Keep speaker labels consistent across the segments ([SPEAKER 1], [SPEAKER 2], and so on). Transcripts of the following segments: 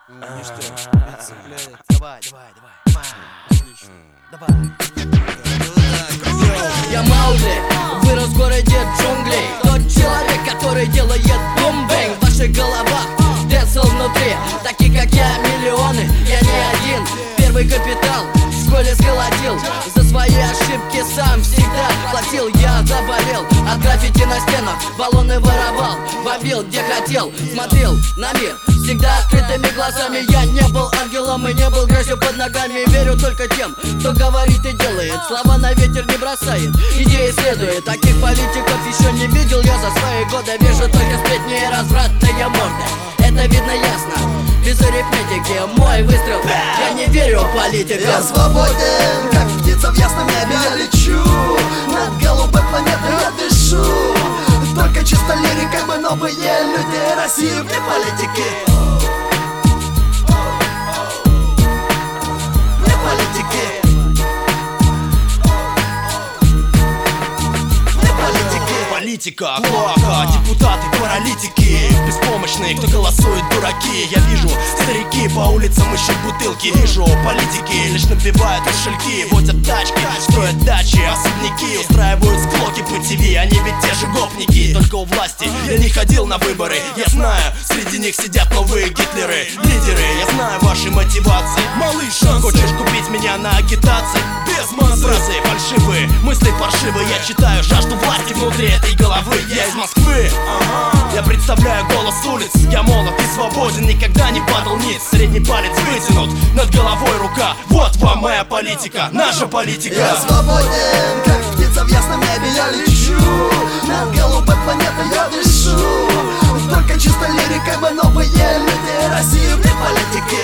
[SPEAKER 1] Ништяк. Давай. Отлично. Давай.
[SPEAKER 2] Я Маугли, вырос в городе джунглей. Тот человек, который делает бум-бэнг в ваших головах. Дэнсел внутри, таких как я миллионы. Я не один, первый капитал в школе сколотил. За свои ошибки сам всегда платил. Я заболел от граффити на стенах. Баллоны воровал, бомбил где хотел. Смотрел на мир всегда открытыми глазами. Я не был ангелом и не был грязью под ногами. Верю только тем, кто говорит и делает. Слова на ветер не бросает, идеи следует. Таких политиков еще не видел я за свои годы. Вижу только сплетни и развратные морды. Это видно ясно, без арифметики. Мой выстрел, я не верю в политиков.
[SPEAKER 3] Я свободен, как птица в ясном небе. Я лечу над голубой планетой, я дышу. Только чисто лирикой мы новые люди России вне политики. Вне политики.
[SPEAKER 1] Политика, клоака, депутаты, паралитики, беспомощные, кто голосует, дураки. Я вижу, старики по улицам ищут бутылки. Вижу, политики лишь набивают кошельки. Водят тачки, строят дачи, особняки. Устраивают склоки по ТВ, они ведь те же гопники. Только у власти я не ходил на выборы. Я знаю, среди них сидят новые гитлеры. Лидеры, я знаю ваши мотивации. Малыш, хочешь купить меня на агитации? Без фразы фальшивые, мысли паршивые. Я читаю жажду власти внутри этой головы. Я из Москвы, я представляю голос улиц. Я молод и свободен, никогда не падал ниц. Средний палец вытянут, над головой рука. Вот вам моя политика, наша политика.
[SPEAKER 3] Я свободен, как птица в ясном небе. Я лечу над голубой планетой, я дышу. Только чисто лирикой мы новые люди России вне политики.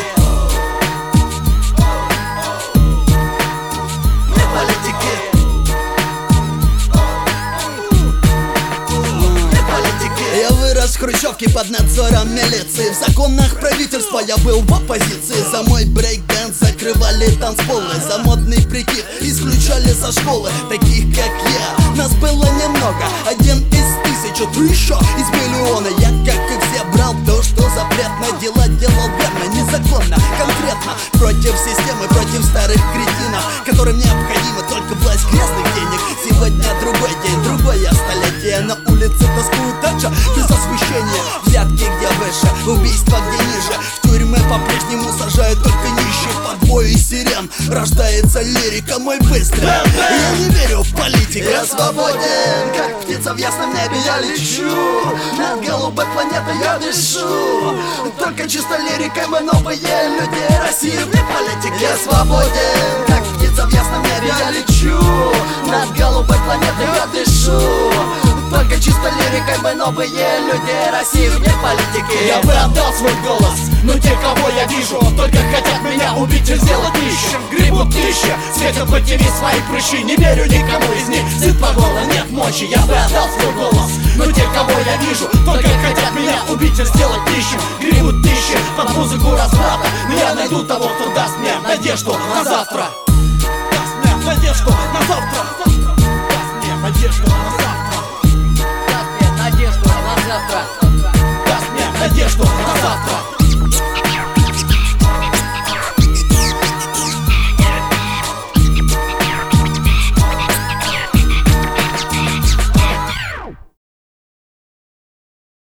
[SPEAKER 4] Я вырос в хрущевке под надзором милиции. В законах правительства я был в оппозиции. За мой брейк-дэнс закрывали танцполы. За модный прикид исключали со школы. Таких как я, нас было немного. Один из тысячи, ты еще из миллиона. Я, как и все, брал то, что запретно. Дела делал верно, незаконно, конкретно. Против системы, против старых кретинов, которым необходима только власть грязных денег. Сегодня другой день, другое столетие. На улице тоскуют дача без освещения. Взятки где выше, убийства где ниже. В тюрьмы по-прежнему сажают только нищих. Под бой сирен рождается лирика, мой выстрел. Я не верю в политику.
[SPEAKER 3] Я свободен, как птица в ясном небе. Я лечу над голубой планетой, я дышу. Только чисто лирикой мы новые люди России вне политики. Я свободен, как птица в ясном небе. Я лечу над голубой планетой, я дышу. Только чисто лирикой мы новые люди России вне политики.
[SPEAKER 1] Я бы отдал свой голос, но те, кого я вижу, только хотят меня убить и сделать нищим. Гребут тысячи, светят по ТВ свои прыщи. Не верю никому из них, сыт по горло, нет мочи. Я бы отдал свой голос, но те, кого я вижу, только хотят меня убить и сделать нищим. Гребут тысячи под музыку разврата, но я найду того, кто даст мне надежду на завтра. Даст мне надежду на завтра. Даст мне надежду на завтра.
[SPEAKER 2] Даст мне надежду на завтра.
[SPEAKER 1] Даст мне надежду на завтра.